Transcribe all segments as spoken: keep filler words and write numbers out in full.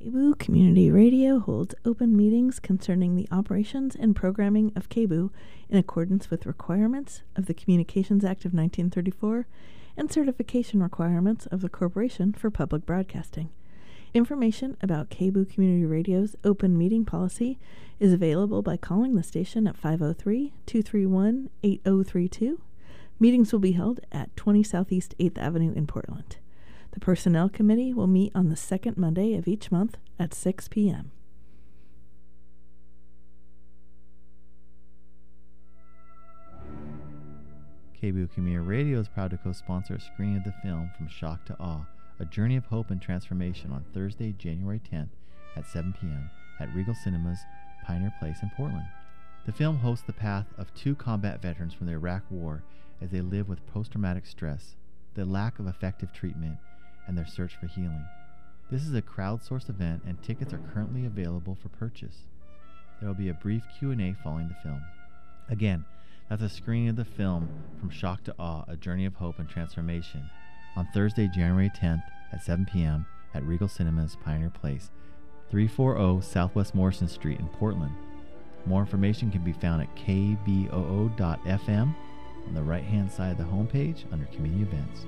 K B O O Community Radio holds open meetings concerning the operations and programming of K B O O in accordance with requirements of the Communications Act of nineteen thirty-four and certification requirements of the Corporation for Public Broadcasting. Information about K B O O Community Radio's open meeting policy is available by calling the station at five oh three, two three one, eight oh three two. Meetings will be held at twenty Southeast eighth Avenue in Portland. The Personnel Committee will meet on the second Monday of each month at six p.m. K B O O Community Radio is proud to co-sponsor a screening of the film From Shock to Awe, A Journey of Hope and Transformation on Thursday, January tenth at seven p.m. at Regal Cinemas, Pioneer Place in Portland. The film hosts the path of two combat veterans from the Iraq War as they live with post-traumatic stress, the lack of effective treatment, and their search for healing. This is a crowdsourced event and tickets are currently available for purchase. There will be a brief Q and A following the film. Again, that's a screening of the film From Shock to Awe, A Journey of Hope and Transformation on Thursday, January tenth at seven p.m. at Regal Cinemas, Pioneer Place, three forty Southwest Morrison Street in Portland. More information can be found at k b o o dot f m on the right-hand side of the homepage under Community Events.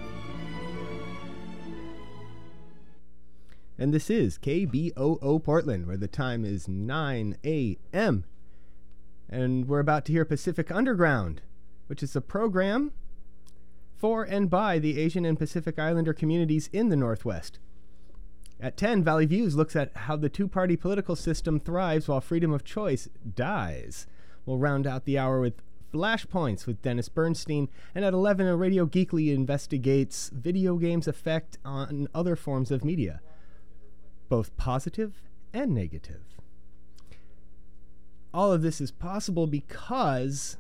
And this is K B O O Portland, where the time is nine a.m. And we're about to hear Pacific Underground, which is a program for and by the Asian and Pacific Islander communities in the Northwest. At ten, Valley Views looks at how the two-party political system thrives while freedom of choice dies. We'll round out the hour with Flashpoints with Dennis Bernstein, and at eleven, a Radio Geekly investigates video games' effect on other forms of media, both positive and negative. All of this is possible because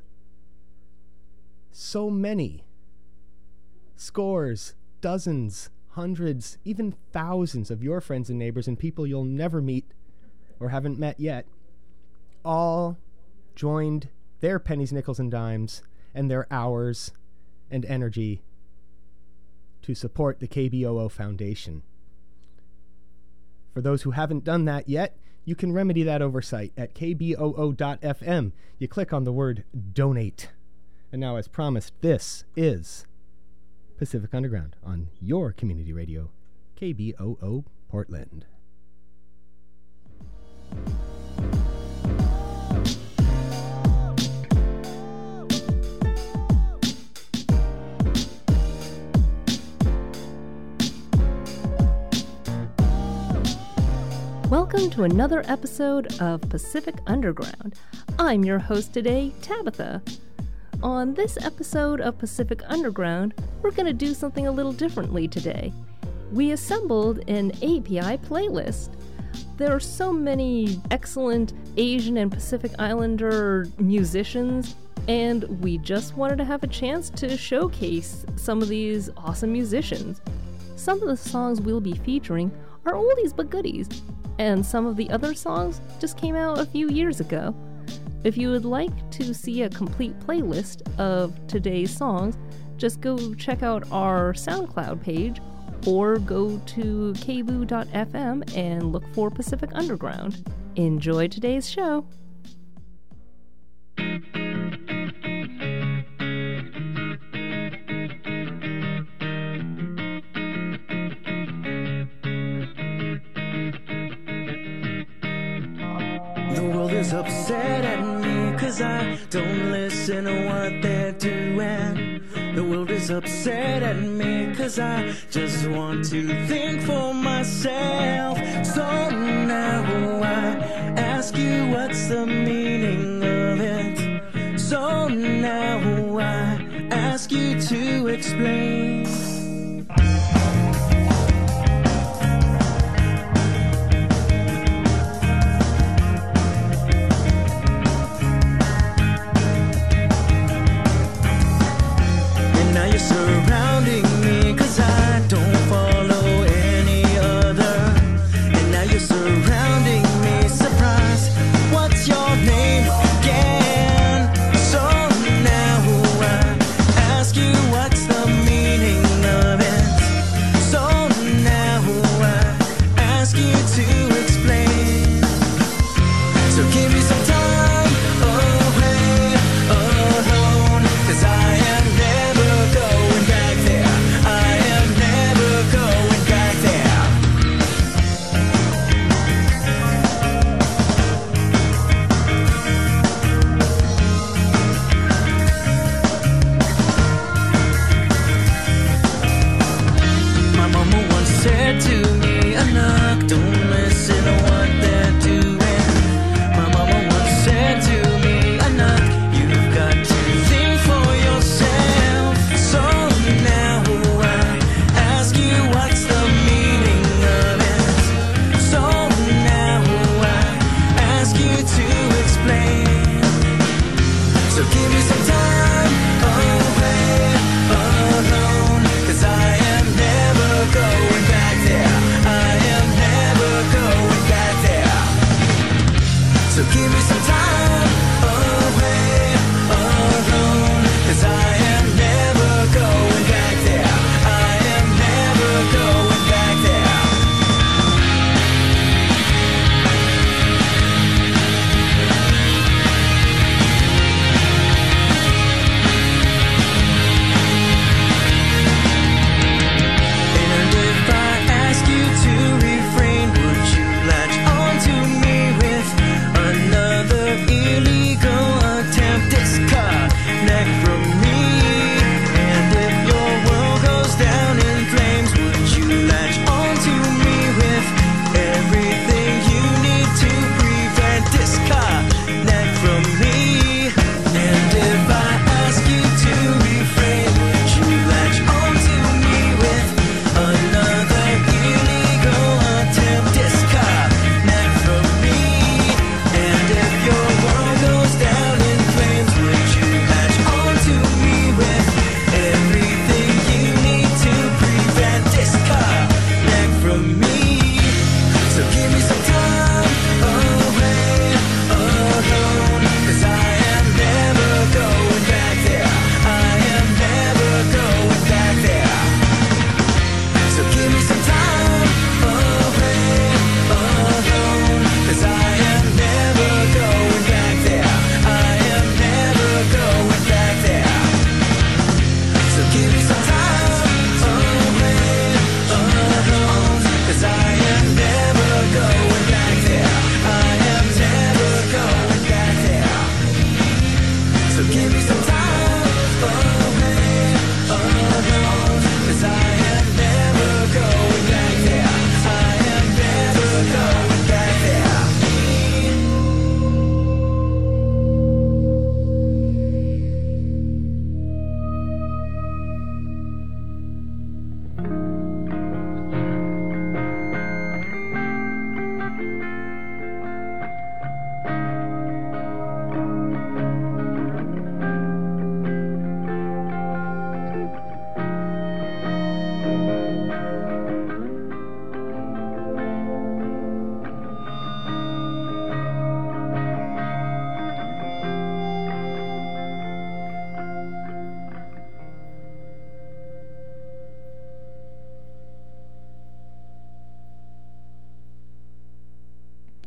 so many, scores, dozens, hundreds, even thousands of your friends and neighbors and people you'll never meet or haven't met yet, all joined their pennies, nickels, and dimes and their hours and energy to support the K B O O Foundation. For those who haven't done that yet, you can remedy that oversight at k b o o dot f m. You click on the word donate. And now, as promised, this is Pacific Underground on your community radio, K B O O Portland. Welcome to another episode of Pacific Underground. I'm your host today, Tabitha. On this episode of Pacific Underground, we're going to do something a little differently today. We assembled an A P I playlist. There are so many excellent Asian and Pacific Islander musicians, and we just wanted to have a chance to showcase some of these awesome musicians. Some of the songs we'll be featuring are oldies but goodies, and some of the other songs just came out a few years ago. If you would like to see a complete playlist of today's songs, just go check out our SoundCloud page or go to k b o o dot f m and look for Pacific Underground. Enjoy today's show. Upset at me cause I don't listen to what they're doing. The world is upset at me cause I just want to think for myself. So now I ask you what's the meaning of it. So now I ask you to explain. Surrounding me cause I don't follow any other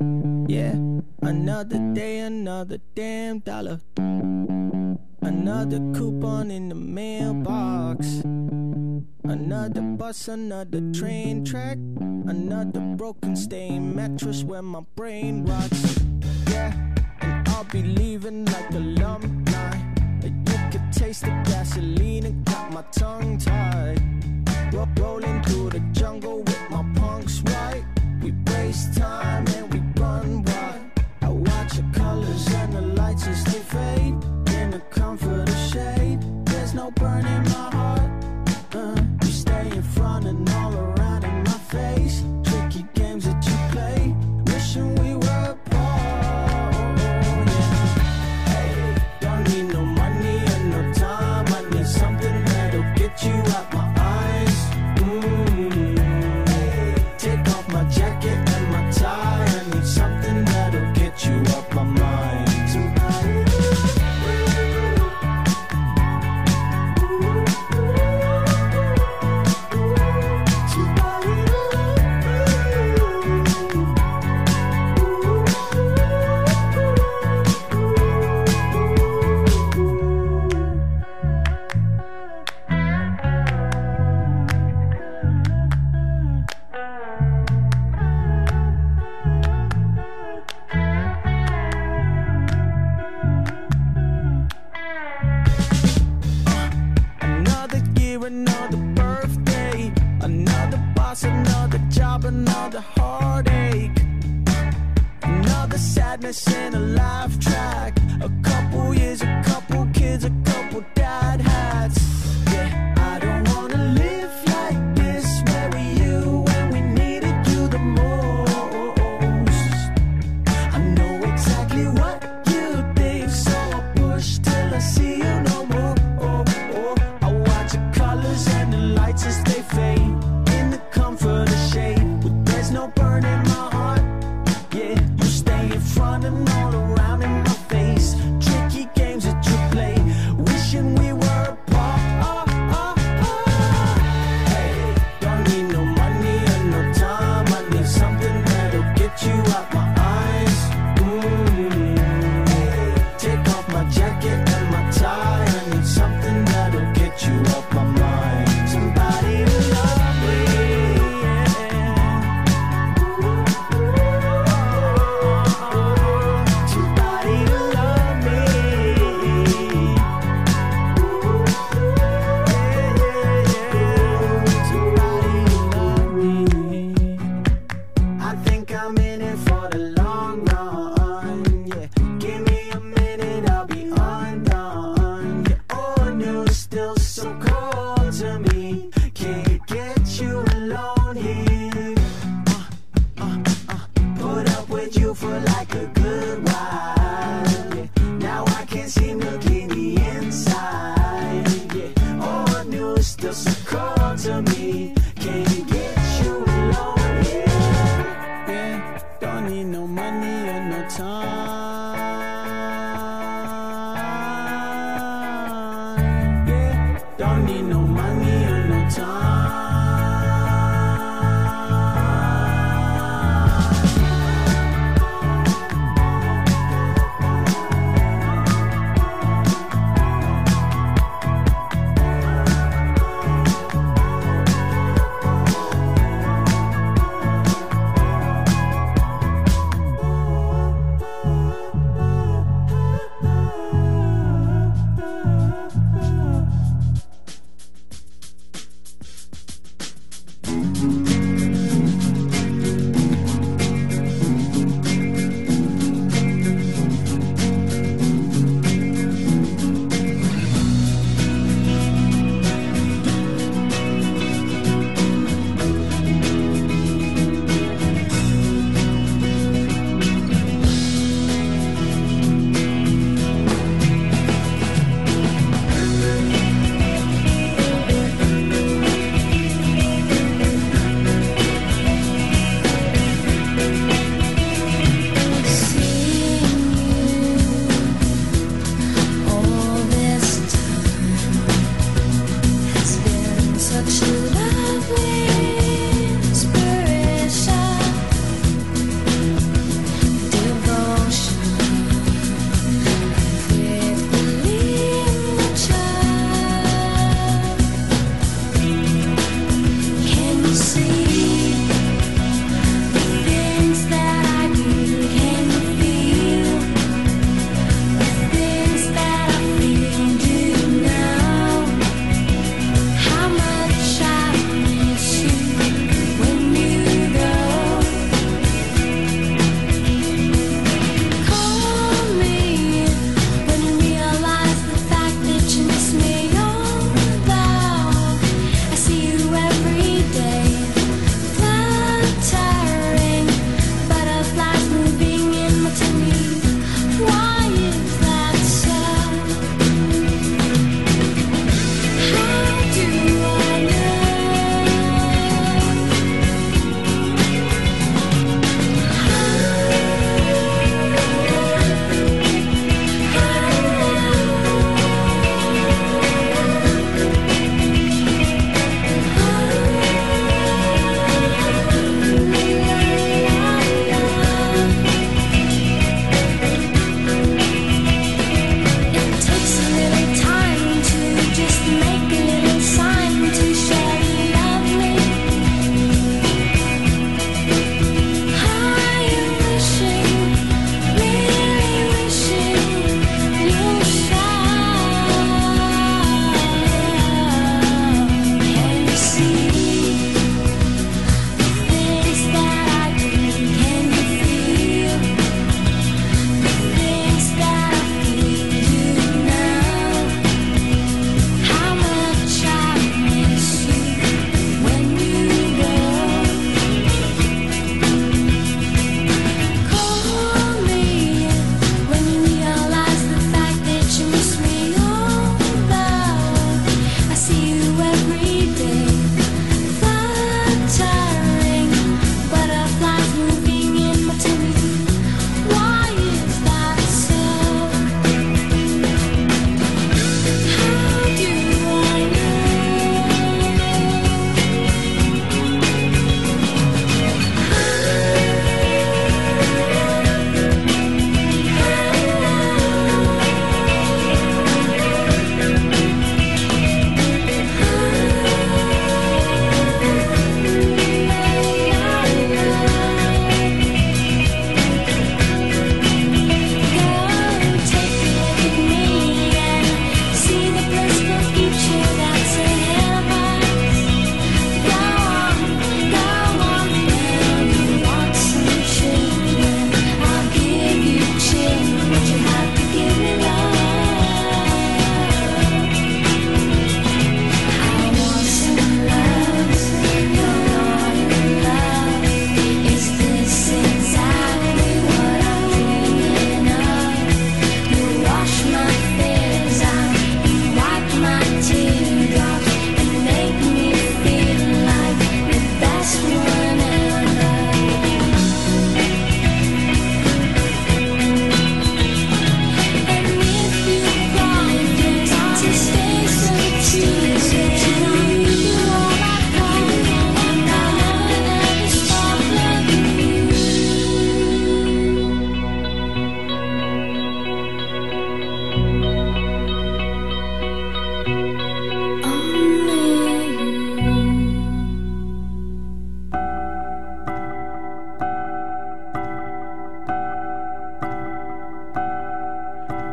Yeah, another day, another damn dollar. Another coupon in the mailbox. Another bus, another train track. Another broken stained mattress where my brain rots. Yeah, and I'll be leaving like alumni. You could taste the gasoline and got my tongue tied. Ro- rolling through the jungle with my punks right. We waste time and we run wild. I watch the colors and the lights as they fade. In the comfort of shade, there's no burn in my heart. Uh, you stay in front and all around in my face. Tricky games that you play, wishing we were apart. Yeah. Hey, don't need no money and no time. I need something that'll get you out my eyes. Mm. Hey, take off my jacket and my tie. I need something that'll get you up my mind. Another birthday, another boss, another job, another heartache, another sadness in a life track. A couple years, a couple kids, a couple dad hats. Yeah, I don't wanna live like this. Where were you when we needed you the most? I know exactly what you think, so I push till I see you no more. Oh, oh, I watch the colors and the lights as they fade. In the comfort of shade, but there's no burn in my heart. Yeah, you stay in front and all around in my face. Tricky games that you play, wishing we were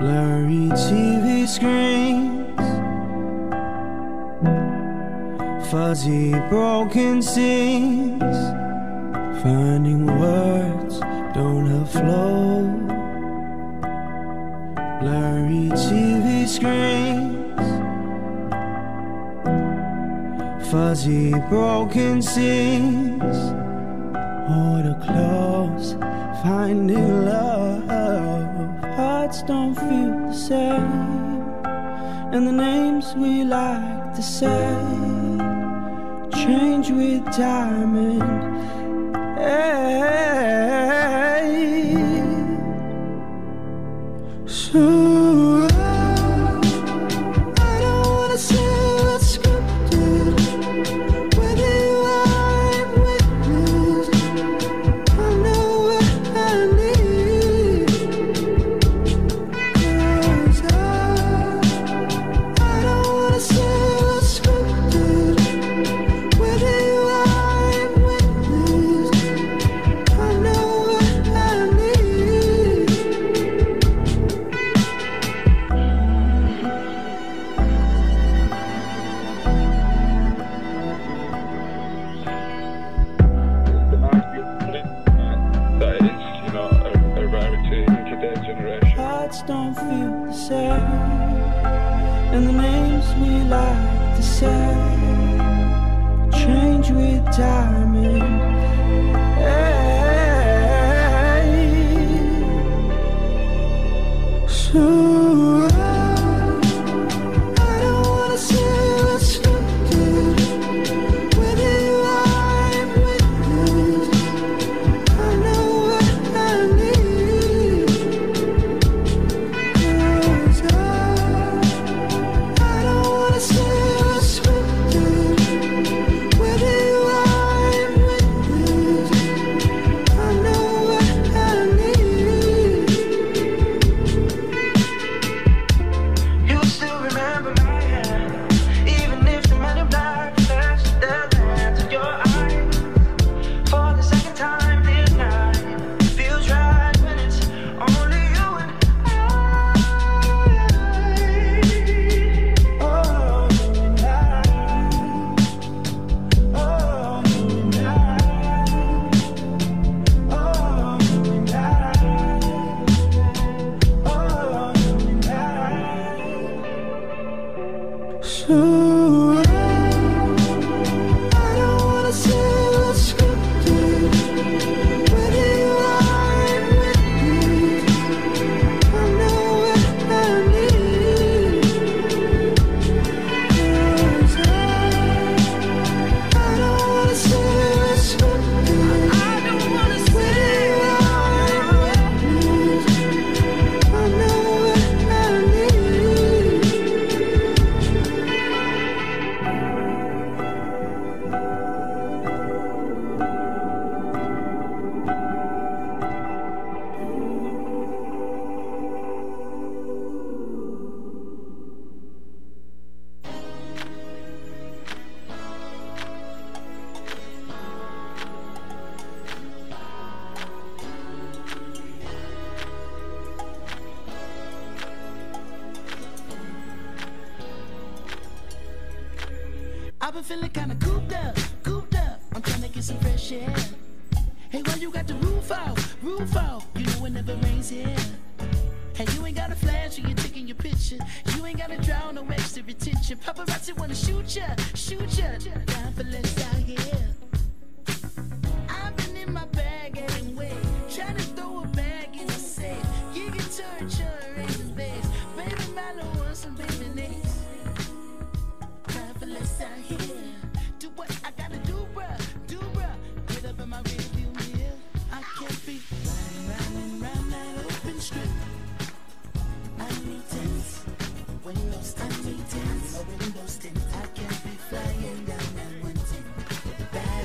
blurry T V screens, fuzzy broken scenes, finding words don't have flow. Blurry T V screens, fuzzy broken scenes, order clothes, finding love. Hearts don't feel the same, and the names we like to say change with time and age. So I don't wanna say what's scripted. With you I'm witness. I know what I need. 'Cause I, I don't wanna say what's scripted. With you I'm witness. I know what I need. The most beautiful thing that is, you know, a, a rarity in today's generation. Hearts don't feel the same, and the names we like to say change with time and age. So I don't wanna say what's scripted. With you I'm witness. I know what I need. 'Cause I, I don't wanna say what's scripted. With you I'm witness. I know what I need. You still remember my hand, even if the men in black flashed their hands in your eyes. For the second time this night, feels right when it's only you and I. Oh, you and I. Oh, you and I. Oh, you and I. Oh, you and I. So I don't wanna say what's scripted. With you I'm witness. I know what I need. 'Cause I, I don't wanna say what's scripted. I don't wanna say I'm witness. I know what I need. I've been feeling kinda cooped up, cooped up. I'm trying to get some fresh air. Hey, why you got the roof out, roof out? You know it never rains here. Hey, you ain't got a flash when you're taking your picture. You ain't gotta draw no extra attention. Paparazzi wanna shoot ya, shoot ya. Time for less out here. I've been in my bag anyway, trying to throw a bag in the safe. You can turn, turn, raise the bass. Baby, man, I want some baby names. Time for less out here. Do what I gotta do, bruh, do bruh. Get up in my rearview mirror. I can't be riding round and round that open strip. I need tents, windows, I need tents, windows tint. I can't be flying down that one tent. Bad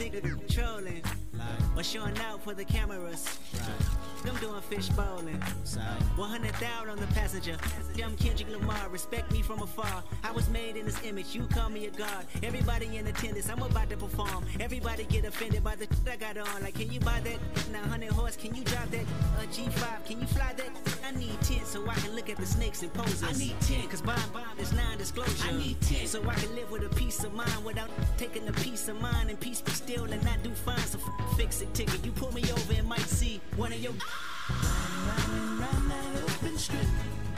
think of trolling. Like, or showing out for the cameras. Right. I'm doing fish bowling. one hundred thousand on the passenger. I'm Kendrick Lamar, respect me from afar. I was made in this image, you call me a god. Everybody in attendance, I'm about to perform. Everybody get offended by the I got on. Like, can you buy that? nine hundred horse, can you drive that? A G five, can you fly that? I need ten so I can look at the snakes and poses. I need ten, cause bomb bomb is non-disclosure. I need ten so I can live with a peace of mind without taking a piece of mind and peace be still and not do fine. So f- fix it ticket. You pull me over and might see one of your Riding round that open strip.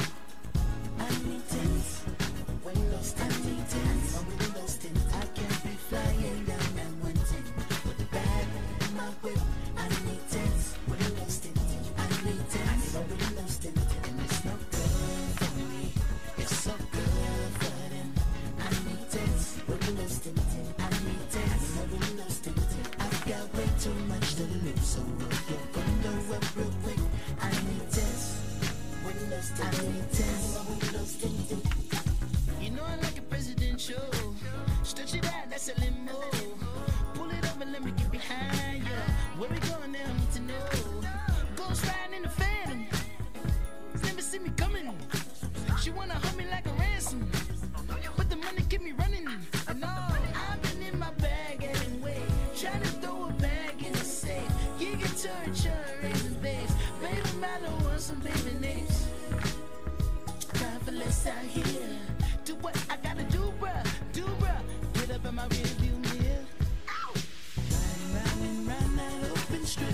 I need tents. Windows tint. I need tents. Windows tint. I can't be flying down that one ten with the bag in my whip. I need tents. Windows tint. I need tents. Windows tint. And it's no good for me. It's so good for them. I need tents. Windows tint. I need tents. Windows tint. I've got way too much to lose, so roll your window up real quick. I need tents. Windows tint. I need tents. Windows tint. You know I like a presidential. Stretch it out, that's a limo. Pull it over, let me get behind you. Where we going now, need to know. Ghost riding in the phantom. Never see me coming. She wanna hold me like a ransom, but the money keep me running. And all I've been in my bag anyway, trying to throw a bag in the safe. You get to try raising babes. Baby, matter want some baby names. Time for less out here. Do what I gotta do, bruh, do bruh. Get up in my rear view mirror. Riding round and round that open strip.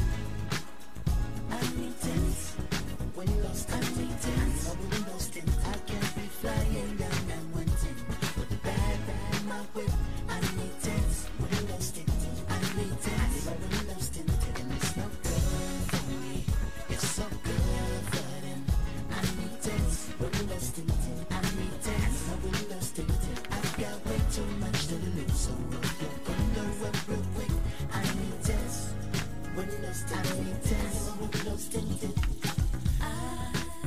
I need tents. Windows tint. I need tents. Windows tint. I can't be flying down that one ten with the bag in my whip. I need tents. Windows tint. I need tents. Windows tint. And it's no good for me. It's so good for them. I need tents. Windows tint. I need tents. Windows tint. I've got way too much to lose, so roll your window up real quick. I need tents. Windows tint. I need tents. Windows tint. I,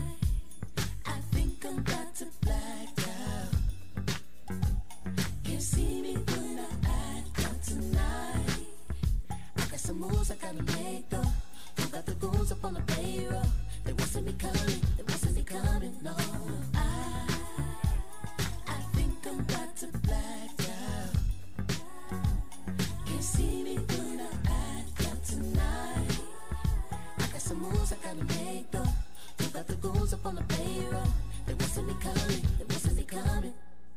I think I'm about to black out. Can't see me when I act out tonight. I got some moves I gotta make though. Who got the goons up on the payroll? They won't see me coming, they won't see me coming, no. I, I think I'm about to black out. Can't see me when I act out tonight. I got some moves I gotta make though. Who got the goons up on the payroll? They won't see me coming, they won't see me coming.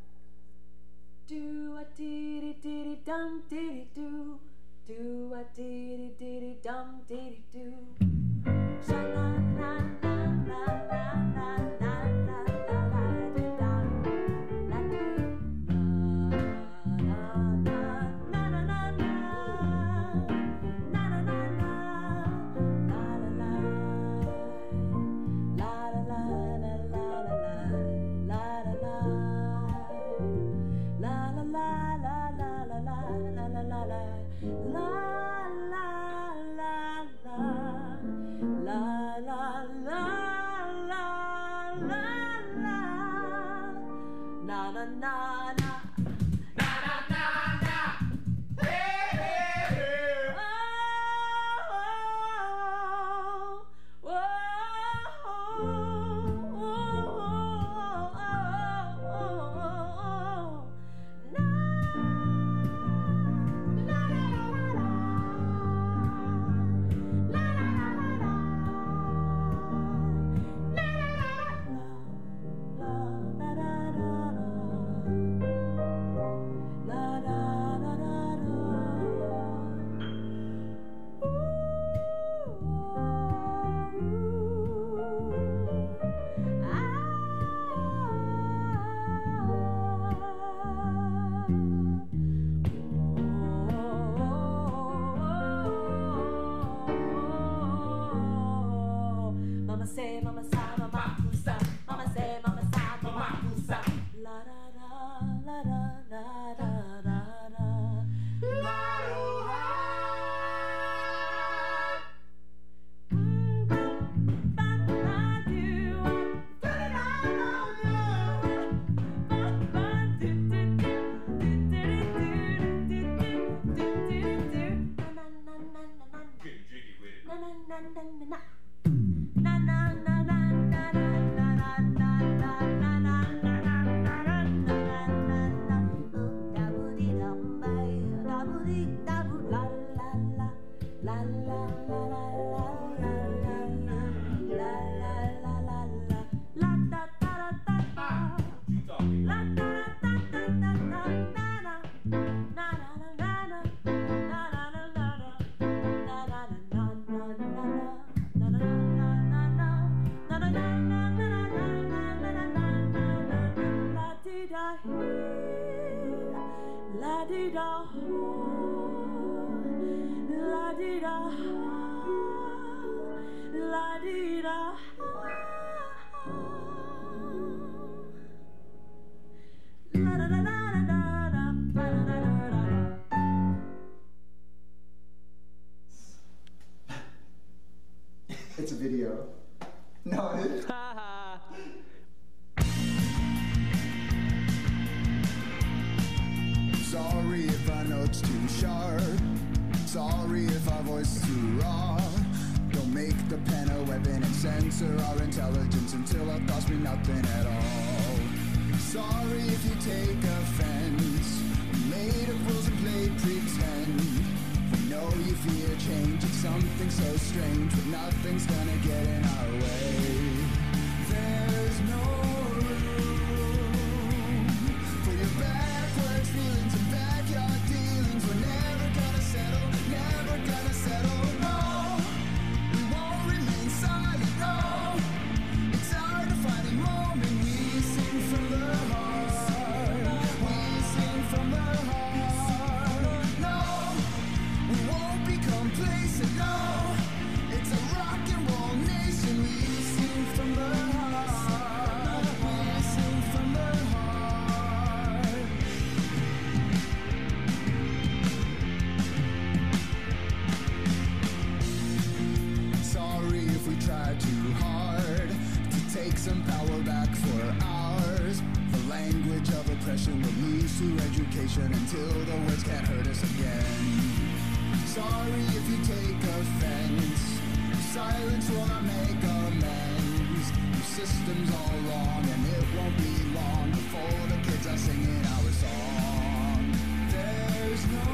Do a dee dee dee dum dee do. Do a dee dee dee dum dee do. Sha la la la la la la la la la dee da. La dee. La la la la la la. La la la la. La la la. La la la la la la la la la. La la la la la la la la la la la. La la la la la la la la la la na na na na. La di da, la di da, la di da. La da da da da da da, ba da da da da. It's a video. No, it Sorry if I know it's too sharp. Sorry if our voice is too raw. Don't make the pen a weapon and censor our intelligence until our thoughts mean nothing at all. Sorry if you take offense. We made up rules and played pretend. We know you fear change. It's something so strange, but nothing's gonna get in our way. There's no room for your backwards feelings and backyard dealings. We're never gonna settle, never gonna settle. No, we won't remain silent. No, it's hard to find a moment. We sing from the heart. We sing from the heart. No, we won't be complacent. No, it's a rock and roll nation. We sing from the heart. We sing from the heart. Sorry if we tried too hard to take some power back for ours. The language of oppression will lose through education until the words can't hurt us again. Sorry if you take offense. Silence will not make amends. Your system's all wrong, and it won't be long before the kids are singing our song. There's no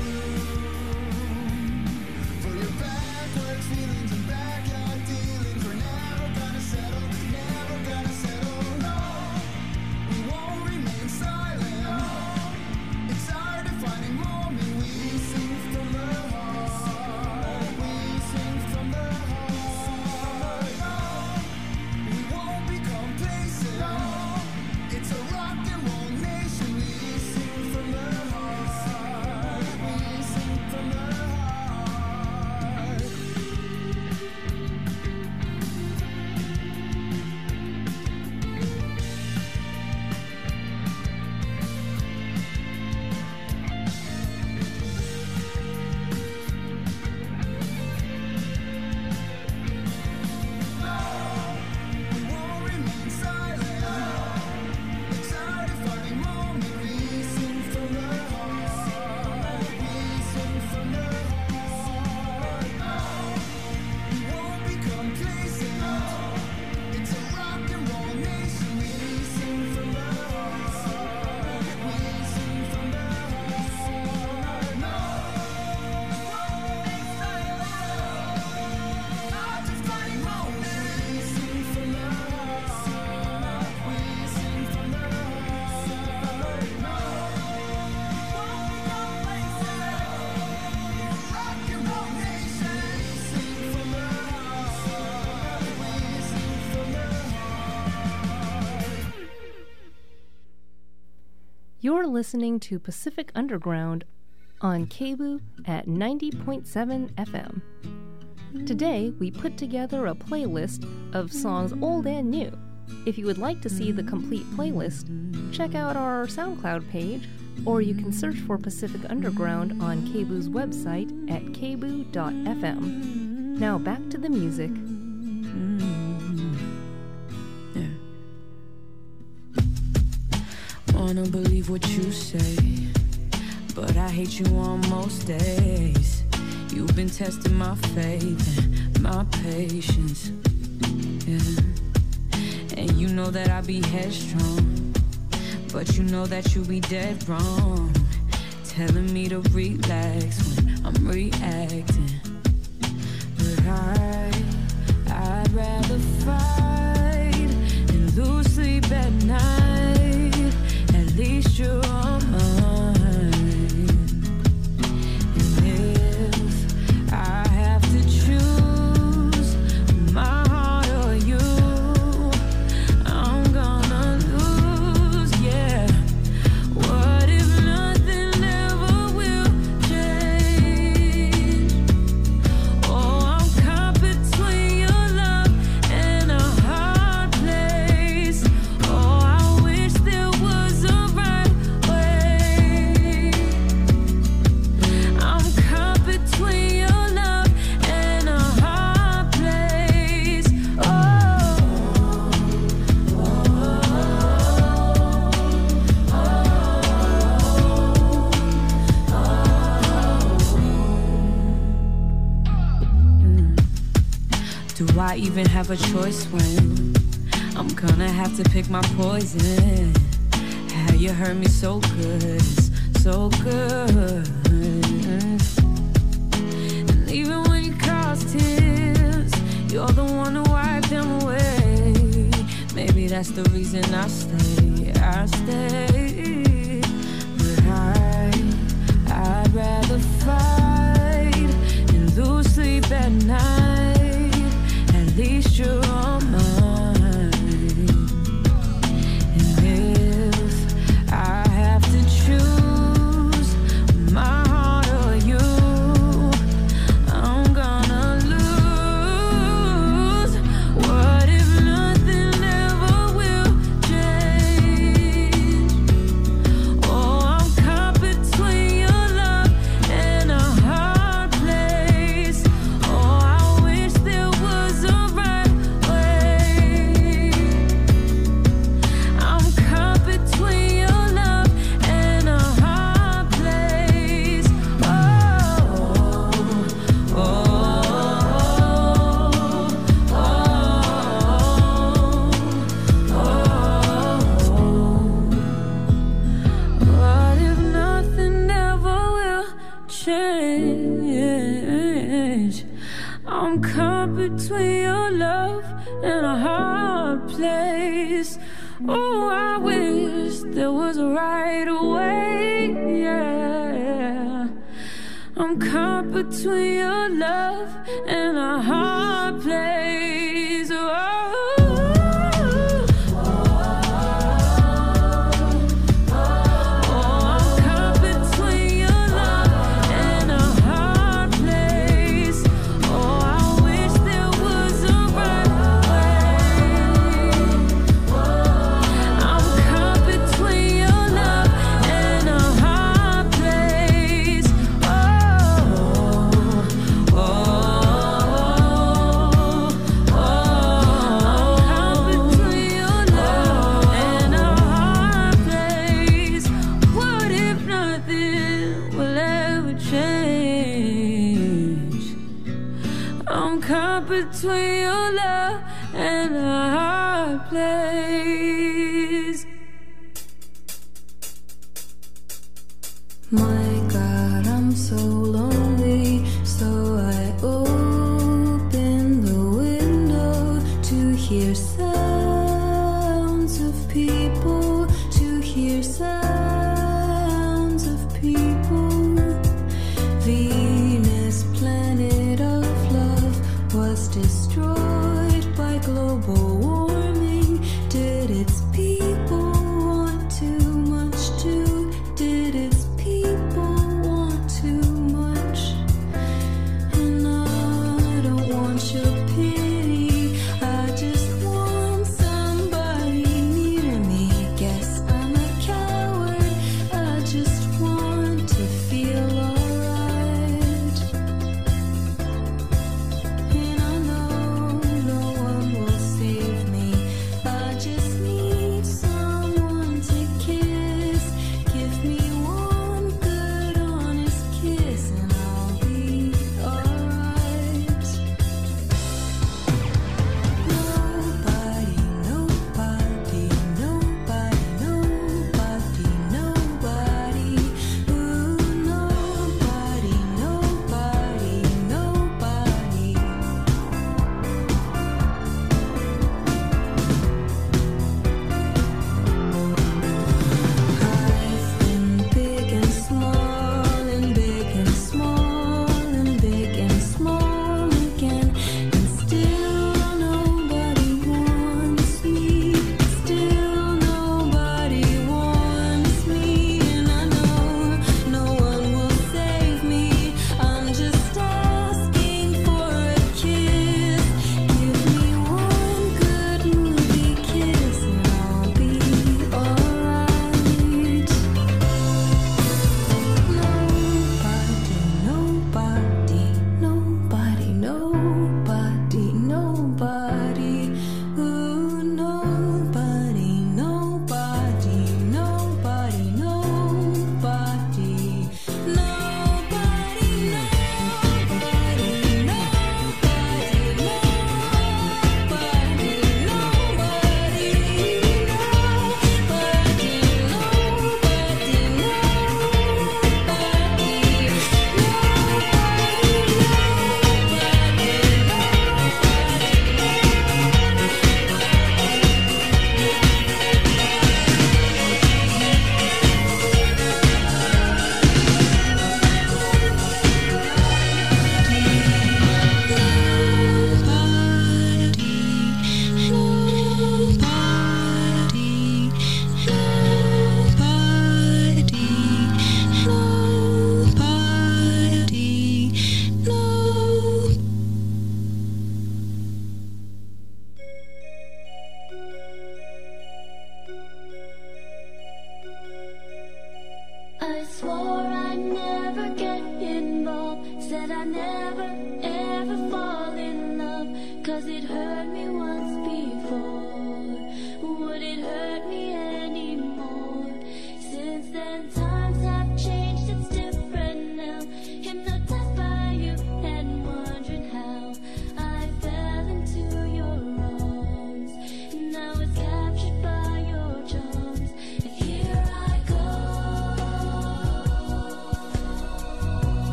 room for your backwards feelings and backyard dealings. We're never gonna settle, never gonna settle. No, we won't remain silent. No, it's hard to find a moment. We sing from the heart. We sing from the heart. No, we won't be complacent. No, it's a rock and roll nation. We sing from the heart. We sing from the heart. We won't remain silent. It's hard to find a moment. We sing from the heart. We sing from the heart. We won't be complacent. It's a rock and roll nation. We sing from the heart. We sing from the heart. No, we won't be silent. Hard to find a moment. We sing from the heart. We sing from the heart. No, we won't be complacent. Rock and roll nation. We sing from the heart. We sing from the heart. You're listening to Pacific Underground on K B U at ninety point seven F M. Today, we put together a playlist of songs old and new. If you would like to see the complete playlist, check out our SoundCloud page, or you can search for Pacific Underground on K B U's website at k b u dot f m. Now back to the music. Wanna believe what you say, but I hate you on most days. You've been testing my faith and my patience, yeah. And you know that I be headstrong, but you know that you be dead wrong, telling me to relax when I'm reacting. But I, I'd rather fight and lose sleep at night. At least you're on mine. And if I have to choose my heart or you, I'm gonna lose, yeah. What if nothing else I even have a choice when I'm gonna have to pick my poison. How you hurt me so good, so good. And even when you cause tears, you're the one who wiped them away. Maybe that's the reason I stay, I stay. But I, I'd rather fight and lose sleep at night. At least you're on mine. And if I have to choose my heart or you, I'm gonna lose. What if nothing ever will change? Oh, I'm caught between your love and a hard place. Oh, I wish there was a right way. I'm caught between your love and a hard place. Oh, oh, oh, oh, oh. What if nothing ever will change? I'm caught between your love and a hard place. Oh, I wish there was a right way. Yeah, I'm caught between your love and a hard place. Oh, I'm caught between your love and a hard place. Oh, I wish there was a right way. I'm caught between your love and a hard place. Oh, oh, oh, oh. I'm caught between your love and a hard place. What if nothing will ever change? I'm caught between your love and a hard place. My God, I'm so lonely, so I open the window to hear sounds of people, to hear sounds of people. Venus, planet of love, was destroyed by global warming. Did its people want too much too? Did its people want too much? And I don't want your pity, I just want somebody near me. Guess I'm a coward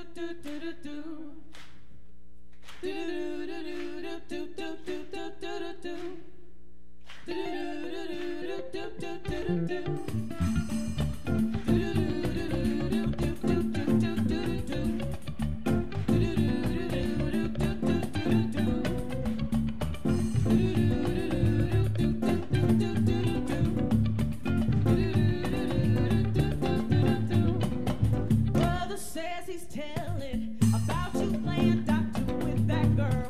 Brother says he's telling about you playing doctor with that girl.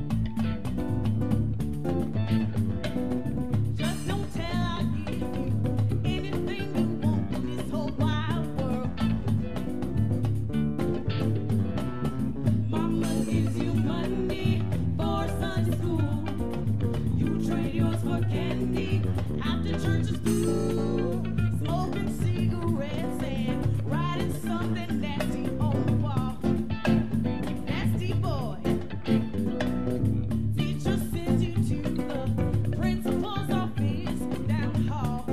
Just don't tell I'll give you anything you want in this whole wide world. Mama gives you money for Sunday school. You trade yours for candy after church or school. Smoking cigarettes and writing something nasty on the wall. You nasty boy. Teacher sends you to the principal's office down the hall.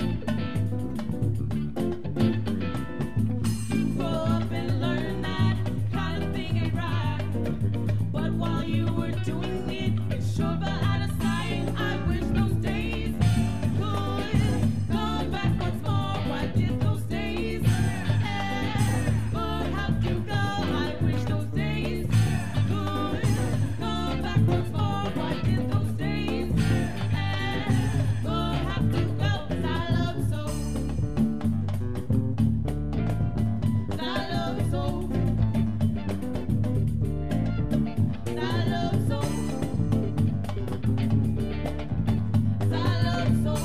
You grow up and learn that kind of thing ain't right. But while you were doing it, it sure fell out of sight. I wish those days could come back once more. Why did those days ever have to go? I wish those days could come back once more. Why did those days ever have to go? 'Cause I love you so. 'Cause I love you so. 'Cause I love you so. 'Cause I love you so.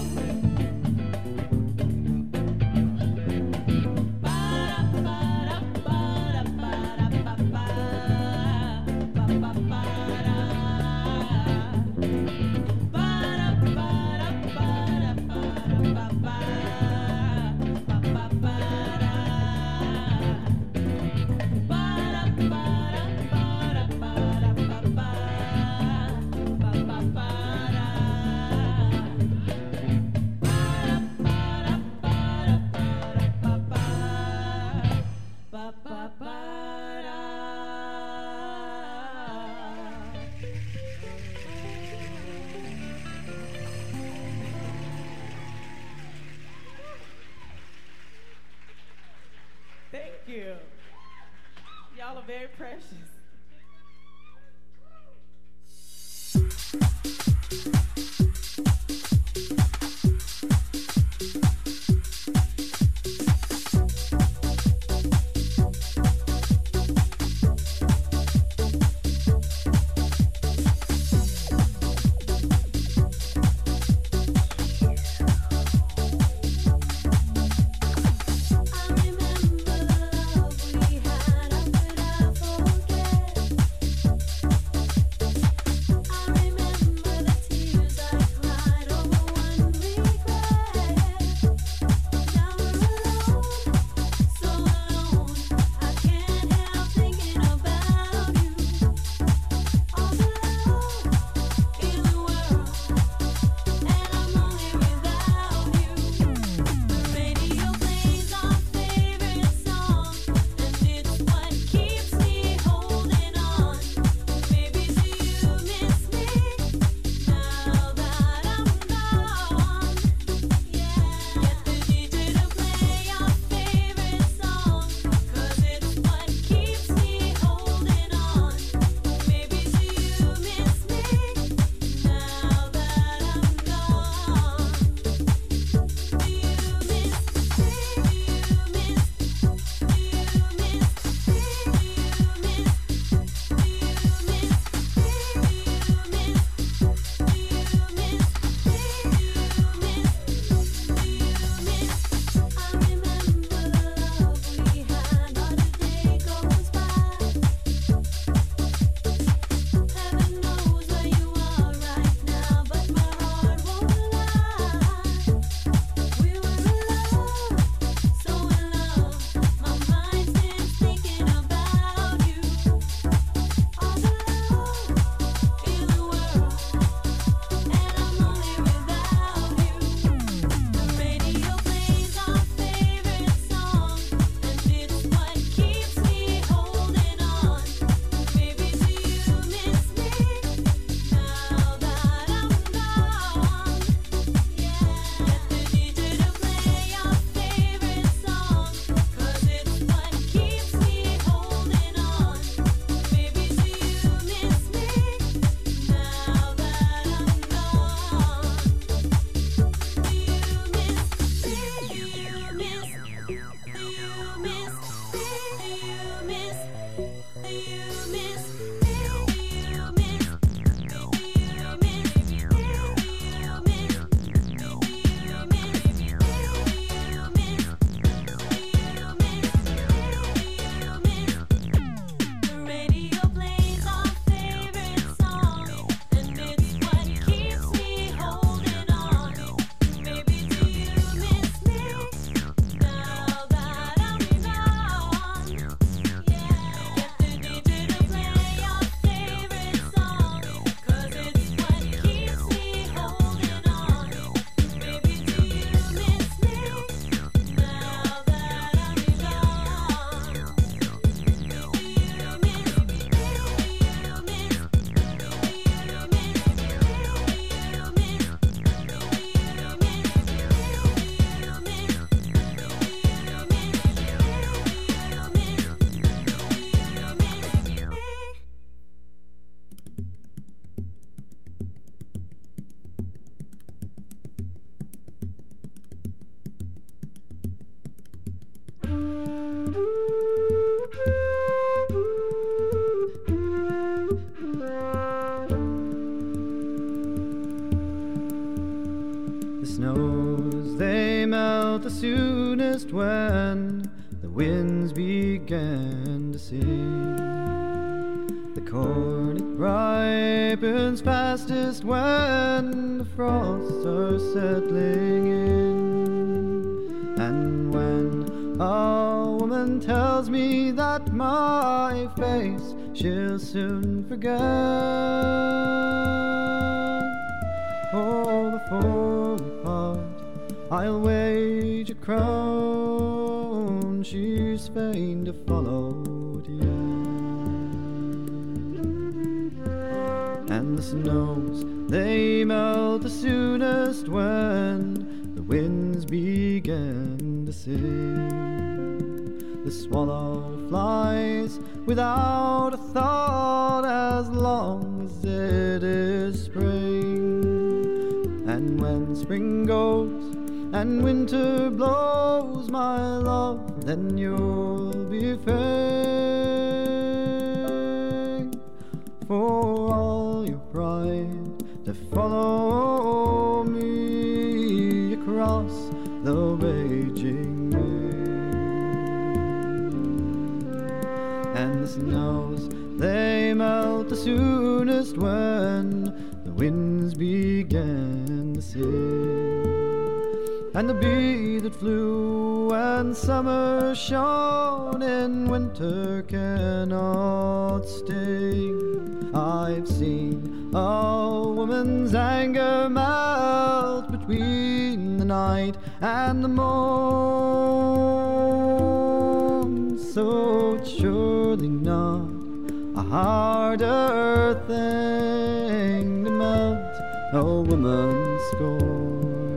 Thank you. Y'all are very precious. I remember we had a good the soonest when the winds began to sing. The corn it ripens fastest when the frosts are settling in. And when a woman tells me that my face she'll soon forget, oh, before we part, I'll wage a crown she's fain to follow to you. And the snows, they melt the soonest when the winds begin to sing. The swallow flies without a thought as long as it is spring. And when spring goes and winter blows, my love, then you'll be free. For all your pride to follow me across the raging main. And the snows, they melt the soonest when the winds begin to sing. And the bee that flew when summer shone in winter cannot sting. I've seen a woman's anger melt between the night and the morn. So it's surely not a harder thing to melt a woman's scorn.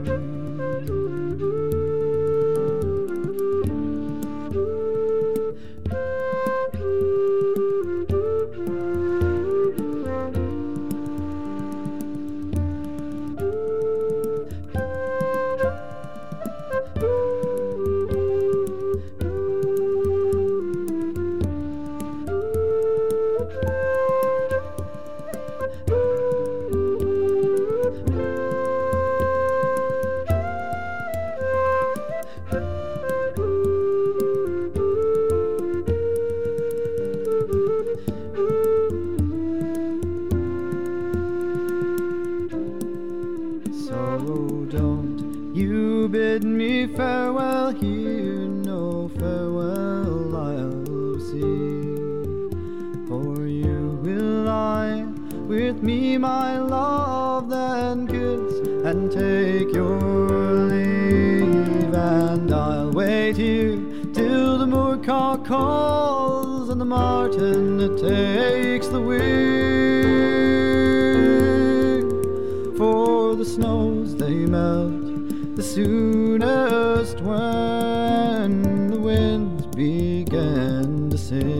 Bid me farewell here, no farewell I'll see. For you will lie with me, my love, then kiss and take your leave. And I'll wait here till the moorcock calls and the martin takes the wing. For the snows, they melt the soonest when the winds begin to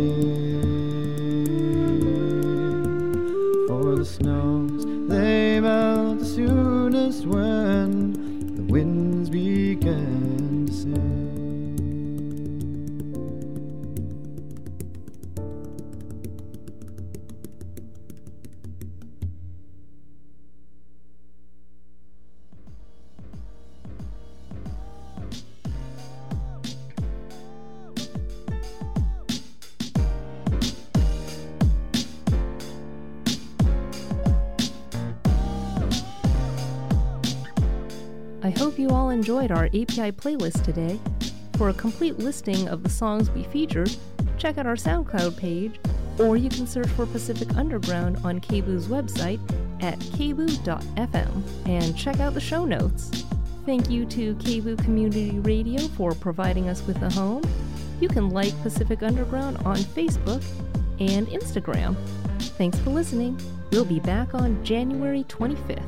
sing. For the snows, they melt the soonest when the winds begin to sing. I hope you all enjoyed our A P I playlist today. For a complete listing of the songs we featured, check out our SoundCloud page, or you can search for Pacific Underground on K B Oo's website at k b oo dot f m and check out the show notes. Thank you to K B Oo Community Radio for providing us with a home. You can like Pacific Underground on Facebook and Instagram. Thanks for listening. We'll be back on January twenty-fifth.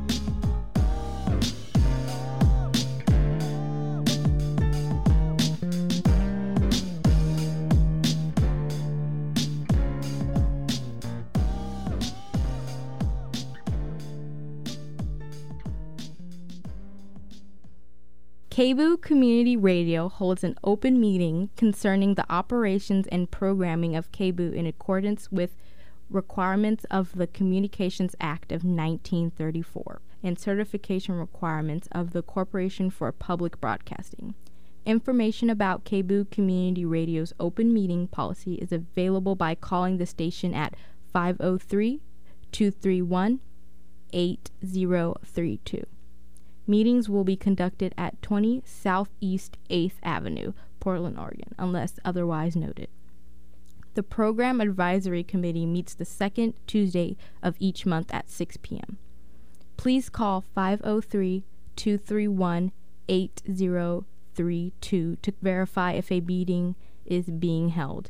K B Oo Community Radio holds an open meeting concerning the operations and programming of K B Oo in accordance with requirements of the Communications Act of nineteen thirty-four. and certification requirements of the Corporation for Public Broadcasting. Information about K B O O Community Radio's open meeting policy is available by calling the station at five oh three, two three one, eight oh three two. Meetings will be conducted at twenty Southeast eighth Avenue, Portland, Oregon, unless otherwise noted. The Program Advisory Committee meets the second Tuesday of each month at six p.m. Please call five oh three, two three one, eight oh three two to verify if a meeting is being held.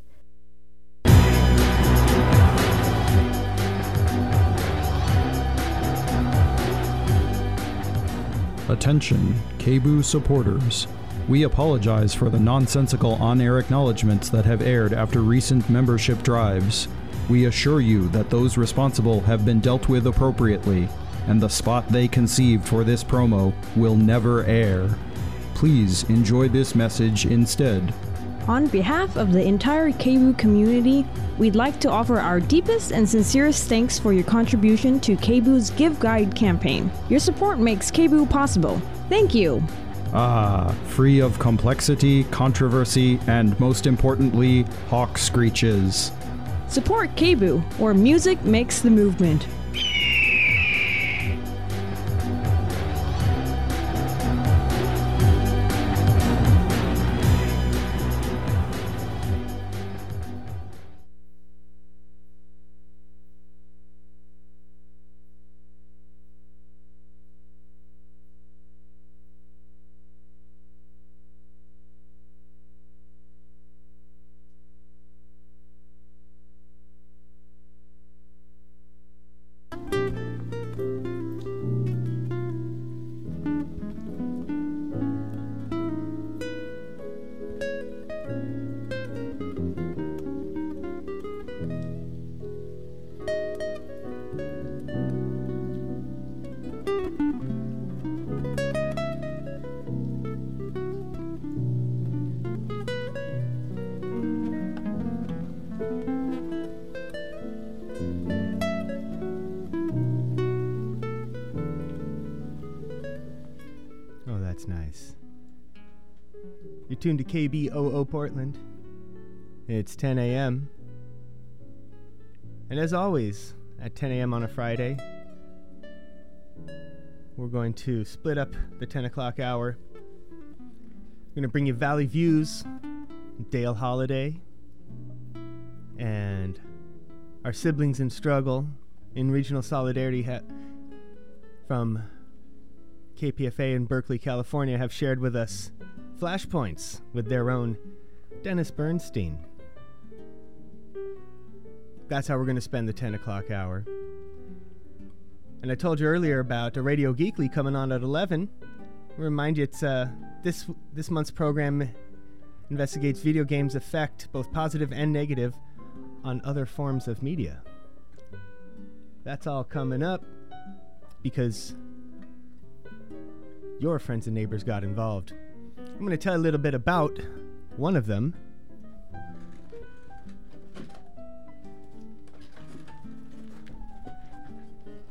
Attention, K B O O supporters. We apologize for the nonsensical on-air acknowledgments that have aired after recent membership drives. We assure you that those responsible have been dealt with appropriately, and the spot they conceived for this promo will never air. Please enjoy this message instead. On behalf of the entire K B O O community, we'd like to offer our deepest and sincerest thanks for your contribution to K B O O's Give Guide campaign. Your support makes K B O O possible. Thank you. Ah, free of complexity, controversy, and most importantly, hawk screeches. Support K B O O, where music makes the movement. Oh, that's nice. You're tuned to K B O O Portland. It's ten a.m. And as always, at ten a.m. on a Friday, we're going to split up the ten o'clock hour. We're going to bring you Valley Views, Dale Holiday, and our siblings in struggle in regional solidarity ha- from K P F A in Berkeley, California, have shared with us flashpoints with their own Dennis Bernstein. That's how we're going to spend the ten o'clock hour. And I told you earlier about a Radio Geekly coming on at eleven. I'll remind you, it's uh, this this month's program investigates video games' effect, both positive and negative, on other forms of media. That's all coming up because your friends and neighbors got involved. I'm going to tell you a little bit about one of them.